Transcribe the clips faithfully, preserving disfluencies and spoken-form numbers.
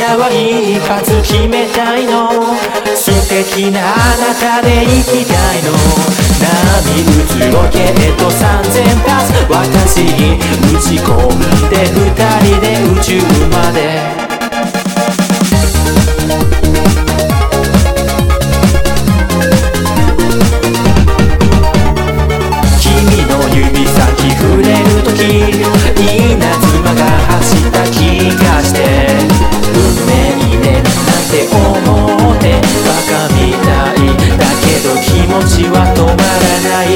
夜は一発決めたいの、素敵なあなたで行きたいの。波打つロケットさんぜんパス、私に打ち込んで二人で宇宙まで。君の指先触れるとき、稲妻が走った気がして、運命ねなんて思ってバカみたいだけど気持ちは止まらない。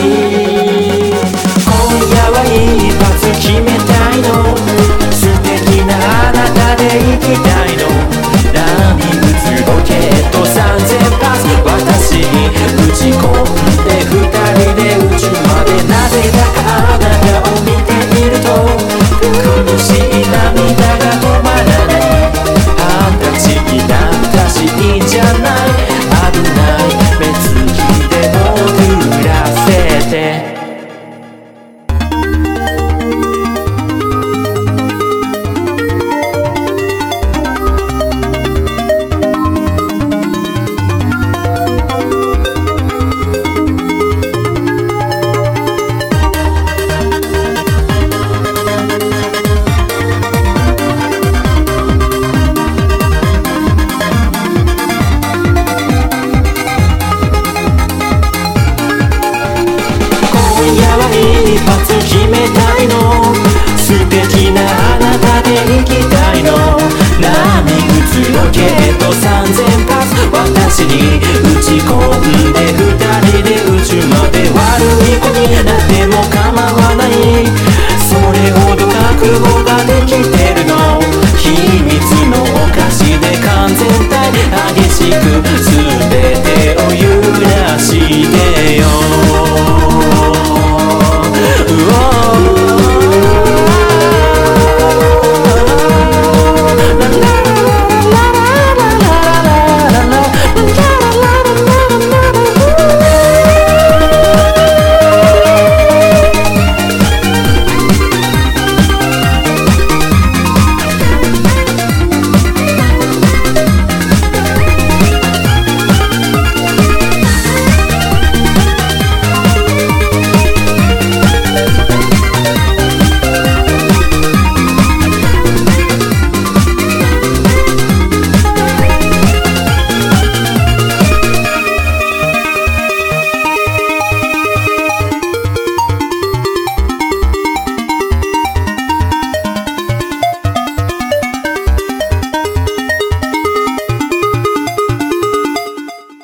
今夜は一発決めたいの、素敵なあなたで行きたいの。波打つロケットさんぜんパス、私に打ち込んで二人で宇宙まで。なぜだかあなたを見ていると苦しい涙が止まらない。二十歳になったしいいんじゃない、危ない目つきでも濡らせて。一発決めたいの、素敵なあなたで行きたいの。波打つロケットさんぜんパス、私に打ち込んで二人で宇宙まで。悪い子になっても構わない、それほど覚悟